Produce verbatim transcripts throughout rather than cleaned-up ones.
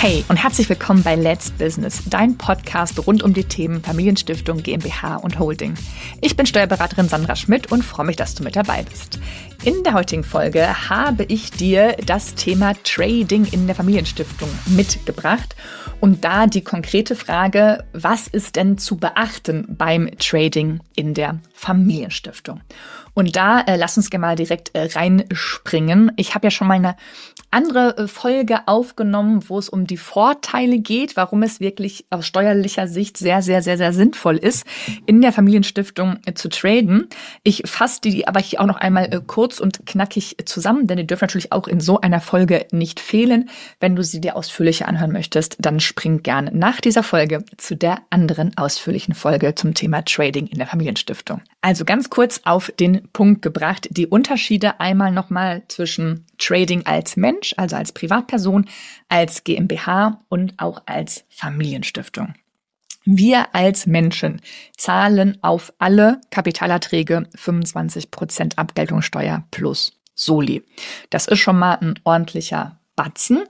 Hey und herzlich willkommen bei Let's Business, dein Podcast rund um die Themen Familienstiftung, GmbH und Holding. Ich bin Steuerberaterin Sandra Schmidt und freue mich, dass du mit dabei bist. In der heutigen Folge habe ich dir das Thema Trading in der Familienstiftung mitgebracht und da die konkrete Frage, was ist denn zu beachten beim Trading in der Familienstiftung? Und da äh, lass uns gerne mal direkt äh, reinspringen. Ich habe ja schon mal eine andere äh, Folge aufgenommen, wo es um die Vorteile geht, warum es wirklich aus steuerlicher Sicht sehr, sehr, sehr, sehr sinnvoll ist, in der Familienstiftung äh, zu traden. Ich fasse die aber hier auch noch einmal äh, kurz und knackig äh, zusammen, denn die dürfen natürlich auch in so einer Folge nicht fehlen. Wenn du sie dir ausführlicher anhören möchtest, dann spring gerne nach dieser Folge zu der anderen ausführlichen Folge zum Thema Trading in der Familienstiftung. Also ganz kurz auf den Punkt gebracht, die Unterschiede einmal nochmal zwischen Trading als Mensch, also als Privatperson, als GmbH und auch als Familienstiftung. Wir als Menschen zahlen auf alle Kapitalerträge fünfundzwanzig Prozent Abgeltungssteuer plus Soli. Das ist schon mal ein ordentlicher Batzen.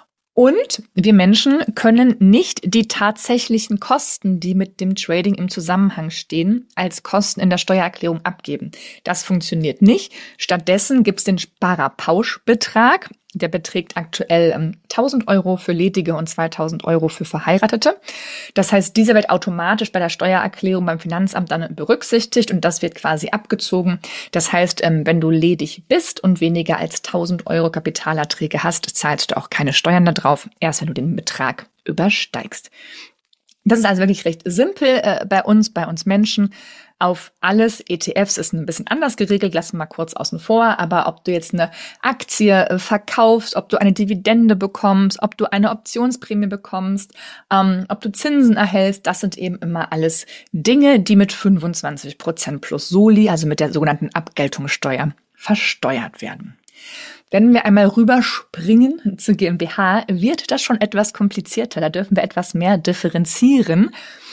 Und wir Menschen können nicht die tatsächlichen Kosten, die mit dem Trading im Zusammenhang stehen, als Kosten in der Steuererklärung abgeben. Das funktioniert nicht. Stattdessen gibt es den Sparerpauschbetrag. Der beträgt aktuell ähm, tausend Euro für Ledige und zweitausend Euro für Verheiratete. Das heißt, dieser wird automatisch bei der Steuererklärung beim Finanzamt dann berücksichtigt und das wird quasi abgezogen. Das heißt, ähm, wenn du ledig bist und weniger als tausend Euro Kapitalerträge hast, zahlst du auch keine Steuern da drauf, erst wenn du den Betrag übersteigst. Das ist also wirklich recht simpel äh, bei uns, bei uns Menschen. Auf alles, E T Fs ist ein bisschen anders geregelt, lassen wir mal kurz außen vor, aber ob du jetzt eine Aktie äh, verkaufst, ob du eine Dividende bekommst, ob du eine Optionsprämie bekommst, ähm, ob du Zinsen erhältst, das sind eben immer alles Dinge, die mit fünfundzwanzig Prozent plus Soli, also mit der sogenannten Abgeltungssteuer, versteuert werden. Wenn wir einmal rüberspringen zu GmbH, wird das schon etwas komplizierter, da dürfen wir etwas mehr differenzieren.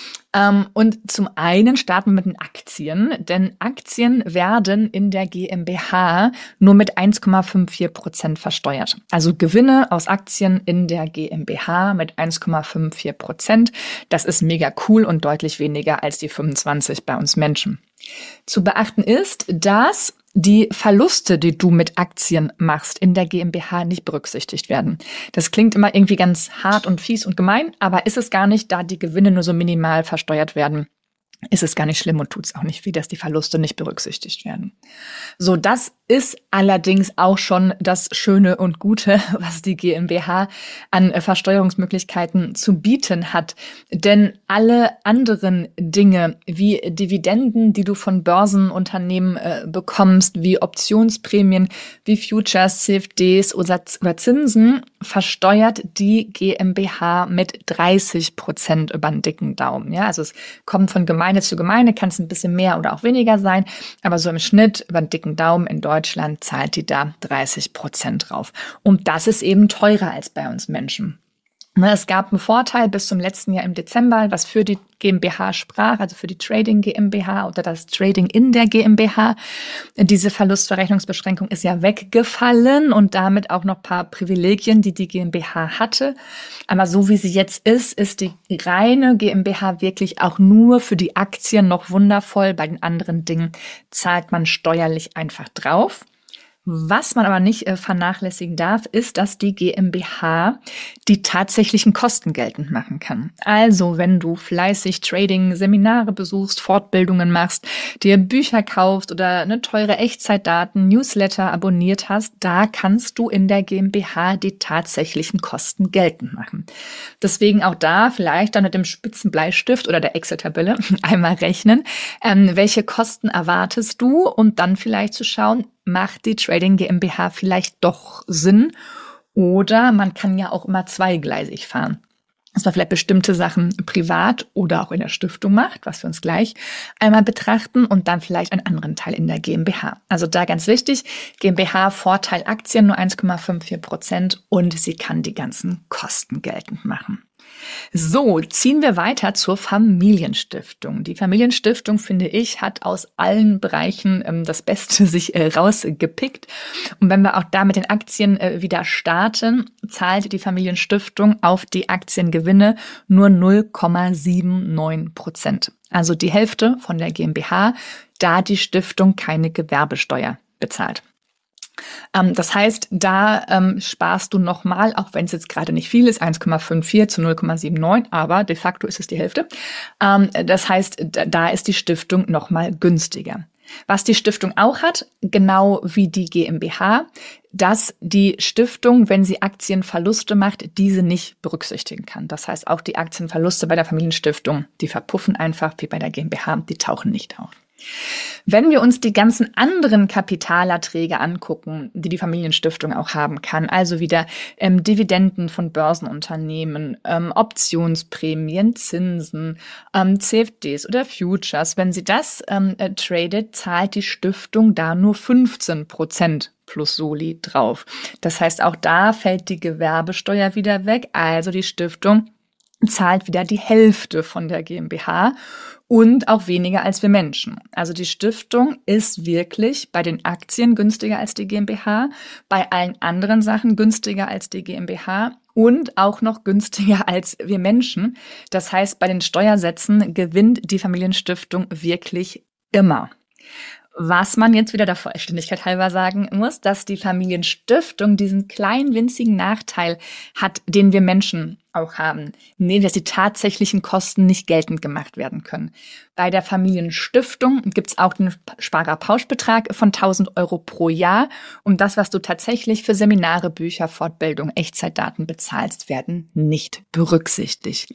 Und zum einen starten wir mit den Aktien, denn Aktien werden in der GmbH nur mit eins Komma vier fünf Prozent versteuert. Also Gewinne aus Aktien in der GmbH mit eins Komma vier fünf Prozent. Das ist mega cool und deutlich weniger als die fünfundzwanzig bei uns Menschen. Zu beachten ist, dass die Verluste, die du mit Aktien machst, in der GmbH nicht berücksichtigt werden. Das klingt immer irgendwie ganz hart und fies und gemein, aber ist es gar nicht, da die Gewinne nur so minimal versteuert werden. Ist es gar nicht schlimm und tut es auch nicht weh, dass die Verluste nicht berücksichtigt werden. So, das ist allerdings auch schon das Schöne und Gute, was die GmbH an Versteuerungsmöglichkeiten zu bieten hat. Denn alle anderen Dinge wie Dividenden, die du von Börsenunternehmen äh, bekommst, wie Optionsprämien, wie Futures, C F Ds oder, oder Zinsen, versteuert die GmbH mit dreißig Prozent über den dicken Daumen. Ja, also es kommt von Gemeinde zu Gemeinde, kann es ein bisschen mehr oder auch weniger sein, aber so im Schnitt über den dicken Daumen in Deutschland zahlt die da dreißig Prozent drauf. Und das ist eben teurer als bei uns Menschen. Es gab einen Vorteil bis zum letzten Jahr im Dezember, was für die GmbH sprach, also für die Trading GmbH oder das Trading in der GmbH. Diese Verlustverrechnungsbeschränkung ist ja weggefallen und damit auch noch ein paar Privilegien, die die GmbH hatte. Aber so wie sie jetzt ist, ist die reine GmbH wirklich auch nur für die Aktien noch wundervoll. Bei den anderen Dingen zahlt man steuerlich einfach drauf. Was man aber nicht äh, vernachlässigen darf, ist, dass die GmbH die tatsächlichen Kosten geltend machen kann. Also wenn du fleißig Trading, Seminare besuchst, Fortbildungen machst, dir Bücher kaufst oder eine teure Echtzeitdaten, Newsletter abonniert hast, da kannst du in der GmbH die tatsächlichen Kosten geltend machen. Deswegen auch da vielleicht dann mit dem spitzen Bleistift oder der Excel-Tabelle einmal rechnen, ähm, welche Kosten erwartest du und dann vielleicht zu schauen, macht die Trading GmbH vielleicht doch Sinn? Oder man kann ja auch immer zweigleisig fahren. Dass man vielleicht bestimmte Sachen privat oder auch in der Stiftung macht, was wir uns gleich einmal betrachten und dann vielleicht einen anderen Teil in der GmbH. Also da ganz wichtig, GmbH Vorteil Aktien nur eins Komma vier fünf Prozent und sie kann die ganzen Kosten geltend machen. So, ziehen wir weiter zur Familienstiftung. Die Familienstiftung, finde ich, hat aus allen Bereichen ähm, das Beste sich äh, rausgepickt. Und wenn wir auch da mit den Aktien äh, wieder starten, zahlt die Familienstiftung auf die Aktiengewinne nur null Komma neunundsiebzig Prozent. Also die Hälfte von der GmbH, da die Stiftung keine Gewerbesteuer bezahlt. Ähm, das heißt, da ähm, sparst du nochmal, auch wenn es jetzt gerade nicht viel ist, eins Komma fünfundvierzig zu null Komma neunundsiebzig, aber de facto ist es die Hälfte. Ähm, das heißt, da, da ist die Stiftung nochmal günstiger. Was die Stiftung auch hat, genau wie die GmbH, dass die Stiftung, wenn sie Aktienverluste macht, diese nicht berücksichtigen kann. Das heißt, auch die Aktienverluste bei der Familienstiftung, die verpuffen einfach wie bei der GmbH, die tauchen nicht auf. Wenn wir uns die ganzen anderen Kapitalerträge angucken, die die Familienstiftung auch haben kann, also wieder ähm, Dividenden von Börsenunternehmen, ähm, Optionsprämien, Zinsen, ähm, C F Ds oder Futures, wenn sie das ähm, äh, tradet, zahlt die Stiftung da nur fünfzehn Prozent plus Soli drauf. Das heißt, auch da fällt die Gewerbesteuer wieder weg, also die Stiftung zahlt wieder die Hälfte von der GmbH und auch weniger als wir Menschen. Also die Stiftung ist wirklich bei den Aktien günstiger als die GmbH, bei allen anderen Sachen günstiger als die GmbH und auch noch günstiger als wir Menschen. Das heißt, bei den Steuersätzen gewinnt die Familienstiftung wirklich immer. Was man jetzt wieder der Vollständigkeit halber sagen muss, dass die Familienstiftung diesen kleinen winzigen Nachteil hat, den wir Menschen auch haben, nämlich dass die tatsächlichen Kosten nicht geltend gemacht werden können. Bei der Familienstiftung gibt es auch den Sparerpauschbetrag von tausend Euro pro Jahr und das, was du tatsächlich für Seminare, Bücher, Fortbildung, Echtzeitdaten bezahlst, werden nicht berücksichtigt.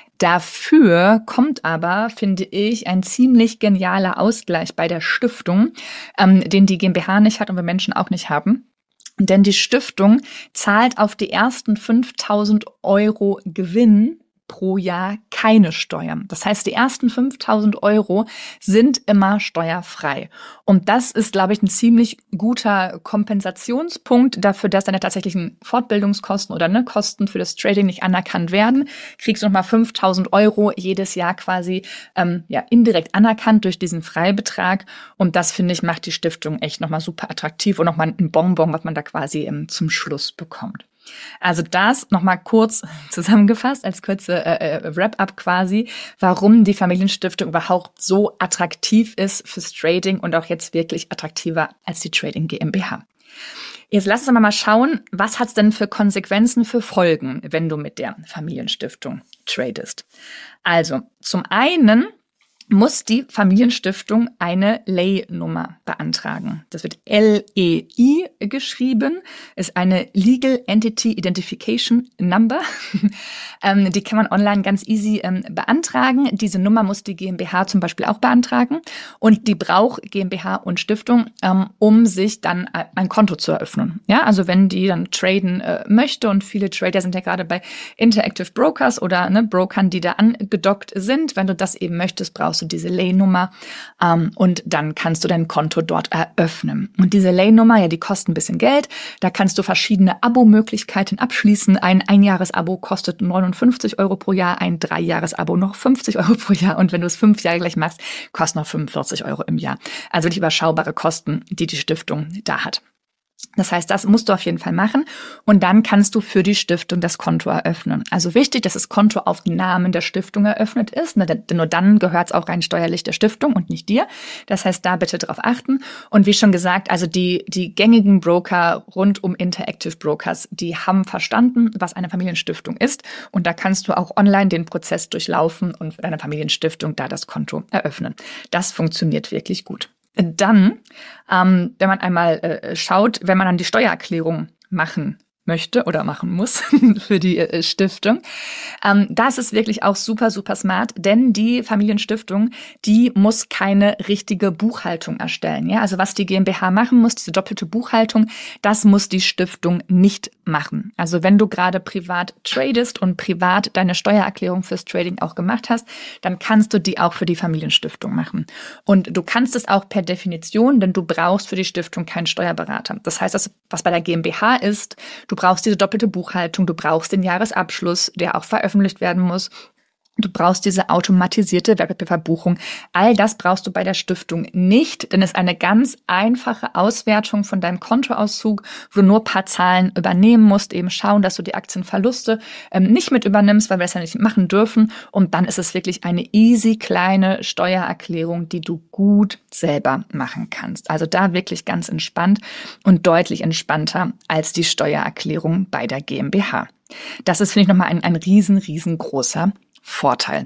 Dafür kommt aber, finde ich, ein ziemlich genialer Ausgleich bei der Stiftung, ähm, den die GmbH nicht hat und wir Menschen auch nicht haben. Denn die Stiftung zahlt auf die ersten fünftausend Euro Gewinn pro Jahr keine Steuern. Das heißt, die ersten fünftausend Euro sind immer steuerfrei. Und das ist, glaube ich, ein ziemlich guter Kompensationspunkt dafür, dass deine tatsächlichen Fortbildungskosten oder ne, Kosten für das Trading nicht anerkannt werden. Kriegst du nochmal fünftausend Euro jedes Jahr quasi ähm, ja indirekt anerkannt durch diesen Freibetrag. Und das, finde ich, macht die Stiftung echt nochmal super attraktiv und nochmal ein Bonbon, was man da quasi ähm, zum Schluss bekommt. Also das nochmal kurz zusammengefasst als kurze äh, Wrap-up quasi, warum die Familienstiftung überhaupt so attraktiv ist fürs Trading und auch jetzt wirklich attraktiver als die Trading GmbH. Jetzt lass uns mal schauen, was hat's denn für Konsequenzen, für Folgen, wenn du mit der Familienstiftung tradest. Also zum einen muss die Familienstiftung eine L E I-Nummer beantragen. Das wird L E I geschrieben, ist eine Legal Entity Identification Number. ähm, die kann man online ganz easy ähm, beantragen. Diese Nummer muss die GmbH zum Beispiel auch beantragen und die braucht GmbH und Stiftung, ähm, um sich dann ein Konto zu eröffnen. Ja, also wenn die dann traden äh, möchte und viele Trader sind ja gerade bei Interactive Brokers oder ne, Brokern, die da angedockt sind. Wenn du das eben möchtest, brauchst du diese L E I-Nummer ähm, und dann kannst du dein Konto dort eröffnen. Und diese L E I-Nummer, ja, die kostet ein bisschen Geld. Da kannst du verschiedene Abo-Möglichkeiten abschließen. Ein Einjahres-Abo kostet neunundfünfzig Euro pro Jahr, ein Dreijahres-Abo noch fünfzig Euro pro Jahr und wenn du es fünf Jahre gleich machst, kostet noch fünfundvierzig Euro im Jahr. Also wirklich überschaubare Kosten, die die Stiftung da hat. Das heißt, das musst du auf jeden Fall machen und dann kannst du für die Stiftung das Konto eröffnen. Also wichtig, dass das Konto auf den Namen der Stiftung eröffnet ist, denn nur dann gehört es auch rein steuerlich der Stiftung und nicht dir. Das heißt, da bitte drauf achten. Und wie schon gesagt, also die die gängigen Broker rund um Interactive Brokers, die haben verstanden, was eine Familienstiftung ist und da kannst du auch online den Prozess durchlaufen und für deine Familienstiftung da das Konto eröffnen. Das funktioniert wirklich gut. Dann, ähm, wenn man einmal äh, schaut, wenn man dann die Steuererklärung machen möchte oder machen muss für die äh, Stiftung. Ähm, das ist wirklich auch super, super smart, denn die Familienstiftung, die muss keine richtige Buchhaltung erstellen. Ja, also was die GmbH machen muss, diese doppelte Buchhaltung, das muss die Stiftung nicht machen. Also wenn du gerade privat tradest und privat deine Steuererklärung fürs Trading auch gemacht hast, dann kannst du die auch für die Familienstiftung machen. Und du kannst es auch per Definition, denn du brauchst für die Stiftung keinen Steuerberater. Das heißt, das, was bei der GmbH ist, du brauchst diese doppelte Buchhaltung, du brauchst den Jahresabschluss, der auch veröffentlicht werden muss. Du brauchst diese automatisierte Wertpapierverbuchung. All das brauchst du bei der Stiftung nicht, denn es ist eine ganz einfache Auswertung von deinem Kontoauszug, wo du nur ein paar Zahlen übernehmen musst, eben schauen, dass du die Aktienverluste ähm, nicht mit übernimmst, weil wir das ja nicht machen dürfen. Und dann ist es wirklich eine easy kleine Steuererklärung, die du gut selber machen kannst. Also da wirklich ganz entspannt und deutlich entspannter als die Steuererklärung bei der GmbH. Das ist, finde ich, nochmal ein, ein riesen, riesengroßer Vorteil.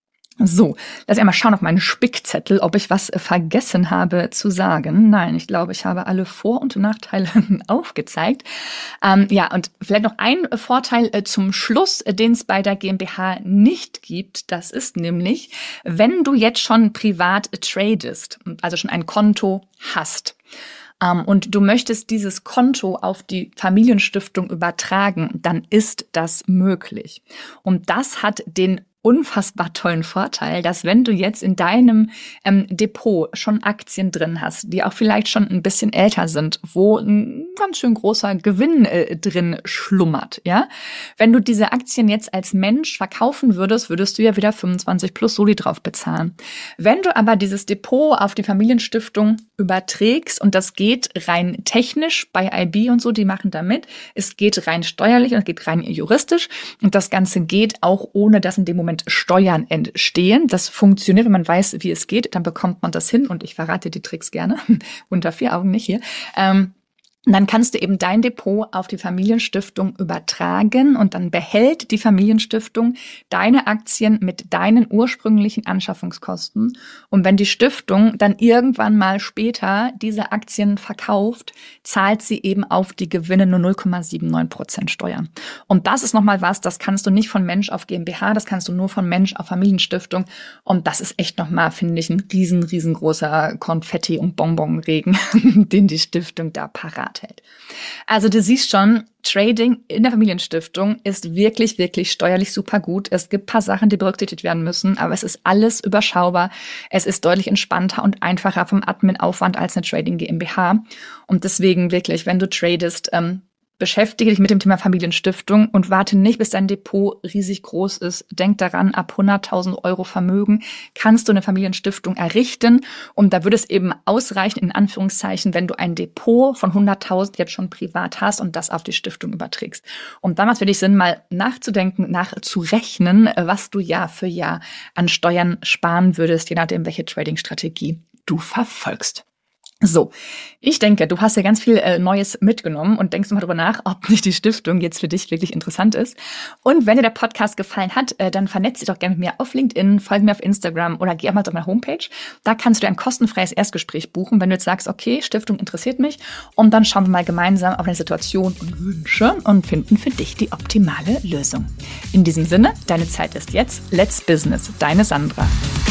So, lass ich mal schauen auf meinen Spickzettel, ob ich was vergessen habe zu sagen. Nein, ich glaube, ich habe alle Vor- und Nachteile aufgezeigt. Ähm, ja, und vielleicht noch ein Vorteil äh, zum Schluss, äh, den es bei der GmbH nicht gibt. Das ist nämlich, wenn du jetzt schon privat tradest, also schon ein Konto hast, Um, und du möchtest dieses Konto auf die Familienstiftung übertragen, dann ist das möglich. Und das hat den unfassbar tollen Vorteil, dass wenn du jetzt in deinem ähm, Depot schon Aktien drin hast, die auch vielleicht schon ein bisschen älter sind, wo ein ganz schön großer Gewinn äh, drin schlummert, ja, wenn du diese Aktien jetzt als Mensch verkaufen würdest, würdest du ja wieder fünfundzwanzig plus Soli drauf bezahlen. Wenn du aber dieses Depot auf die Familienstiftung überträgst, und das geht rein technisch bei I B und so, die machen da mit, es geht rein steuerlich und es geht rein juristisch, und das Ganze geht auch ohne, dass in dem Moment Steuern entstehen. Das funktioniert, wenn man weiß, wie es geht, dann bekommt man das hin, und ich verrate die Tricks gerne, unter vier Augen nicht hier. Ähm, Dann kannst du eben dein Depot auf die Familienstiftung übertragen, und dann behält die Familienstiftung deine Aktien mit deinen ursprünglichen Anschaffungskosten. Und wenn die Stiftung dann irgendwann mal später diese Aktien verkauft, zahlt sie eben auf die Gewinne nur null Komma neunundsiebzig Prozent Steuern. Und das ist nochmal was, das kannst du nicht von Mensch auf GmbH, das kannst du nur von Mensch auf Familienstiftung. Und das ist echt nochmal, finde ich, ein riesen, riesengroßer Konfetti- und Bonbonregen, den die Stiftung da parat hält. Also du siehst schon, Trading in der Familienstiftung ist wirklich, wirklich steuerlich super gut. Es gibt ein paar Sachen, die berücksichtigt werden müssen, aber es ist alles überschaubar. Es ist deutlich entspannter und einfacher vom Admin-Aufwand als eine Trading GmbH. Und deswegen wirklich, wenn du tradest, ähm, beschäftige dich mit dem Thema Familienstiftung und warte nicht, bis dein Depot riesig groß ist. Denk daran, ab hunderttausend Euro Vermögen kannst du eine Familienstiftung errichten. Und da würde es eben ausreichen, in Anführungszeichen, wenn du ein Depot von hunderttausend jetzt schon privat hast und das auf die Stiftung überträgst. Und dann macht es für dich Sinn, mal nachzudenken, nachzurechnen, was du Jahr für Jahr an Steuern sparen würdest, je nachdem, welche Trading-Strategie du verfolgst. So, ich denke, du hast ja ganz viel äh, Neues mitgenommen und denkst mal darüber nach, ob nicht die Stiftung jetzt für dich wirklich interessant ist. Und wenn dir der Podcast gefallen hat, äh, dann vernetz dich doch gerne mit mir auf LinkedIn, folge mir auf Instagram oder geh auch mal auf meine Homepage. Da kannst du ein kostenfreies Erstgespräch buchen, wenn du jetzt sagst, okay, Stiftung interessiert mich. Und dann schauen wir mal gemeinsam auf deine Situation und Wünsche und finden für dich die optimale Lösung. In diesem Sinne, deine Zeit ist jetzt. Let's Business, deine Sandra.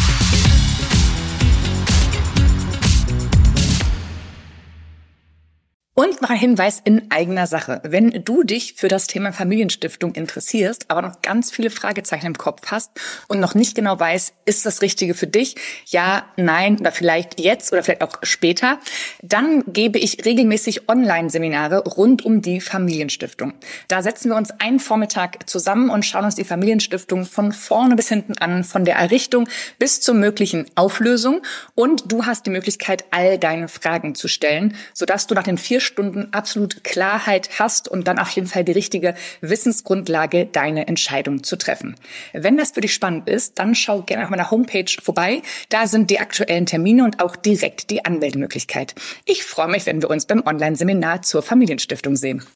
Und noch ein Hinweis in eigener Sache. Wenn du dich für das Thema Familienstiftung interessierst, aber noch ganz viele Fragezeichen im Kopf hast und noch nicht genau weißt, ist das Richtige für dich? Ja, nein oder vielleicht jetzt oder vielleicht auch später. Dann gebe ich regelmäßig Online-Seminare rund um die Familienstiftung. Da setzen wir uns einen Vormittag zusammen und schauen uns die Familienstiftung von vorne bis hinten an, von der Errichtung bis zur möglichen Auflösung. Und du hast die Möglichkeit, all deine Fragen zu stellen, sodass du nach den vier Stunden absolut Klarheit hast und dann auf jeden Fall die richtige Wissensgrundlage, deine Entscheidung zu treffen. Wenn das für dich spannend ist, dann schau gerne auf meiner Homepage vorbei. Da sind die aktuellen Termine und auch direkt die Anmeldemöglichkeit. Ich freue mich, wenn wir uns beim Online-Seminar zur Familienstiftung sehen.